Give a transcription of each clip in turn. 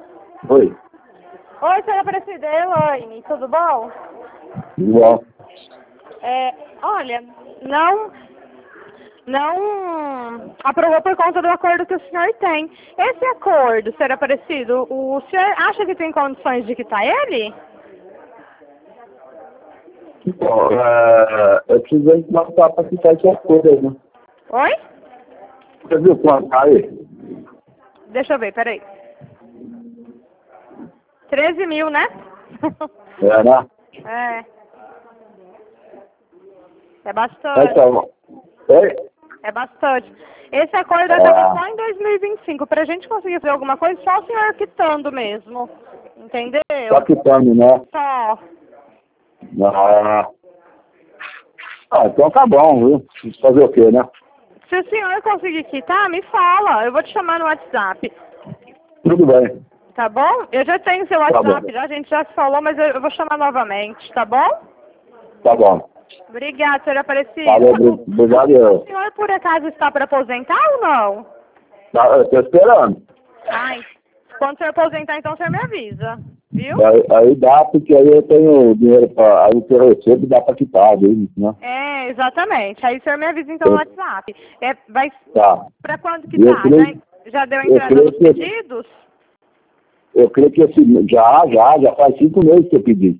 Oi. Oi, senhora Aparecida, é Elaine, tudo bom? Igual. Olha, não aprovou por conta do acordo que o senhor tem. Esse acordo, senhor Aparecido, o senhor acha que tem condições de quitar ele? Então, eu preciso marcar para quitar esse acordo aí, né? Oi? Você viu quanto tá aí? Deixa eu ver, peraí. 13 mil, né? É, né? É. É bastante. Então, oi? É bastante. Esse acordo acaba só em 2025. Pra gente conseguir fazer alguma coisa, só o senhor quitando mesmo. Entendeu? Tá quitando, né? Só. Então tá bom, viu? Fazer o quê, né? Se o senhor conseguir quitar, me fala. Eu vou te chamar no WhatsApp. Tudo bem. Tá bom? Eu já tenho seu Tá WhatsApp, bom. já, a gente já se falou, mas eu vou chamar novamente, tá bom? Tá bom. Obrigada, senhor Aparecido. Valeu, obrigado eu. O senhor, por acaso, está para aposentar ou não? Tá, eu tô esperando. Ai, quando o senhor aposentar, então o senhor me avisa, viu? Aí dá, porque aí eu tenho dinheiro para. Aí o que eu recebo dá para quitar, viu? Né? É, exatamente. Aí o senhor me avisa então no WhatsApp. Vai Tá. para quando que Eu tá? creio, Já deu eu entrada creio nos que pedidos? eu creio que já faz 5 meses que eu pedi.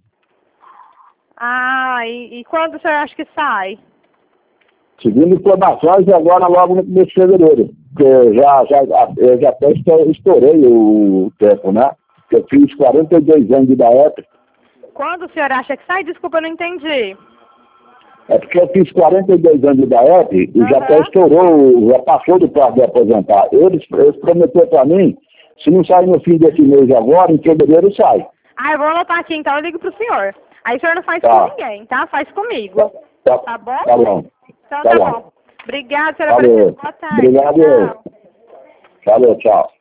Ah, e quando o senhor acha que sai? Segundo informações, agora logo no começo de fevereiro. Porque eu já até estourei o tempo, né? Eu fiz 42 anos de DAEP. Quando o senhor acha que sai? Desculpa, eu não entendi. É porque eu fiz 42 anos de DAEP e já até Aham. estourou, já passou do prazo de aposentar. Eles prometeram para mim, se não sair no fim desse mês agora, em fevereiro sai. Ah, eu vou anotar aqui então, eu ligo pro senhor. Aí o senhor não faz Tá. com ninguém, tá? Faz comigo. Tá bom? Tá bom. Então Tá tá bom. bom. Obrigada, senhora Valeu. Aparecida. Boa tarde. Obrigado. Tchau. Valeu, tchau.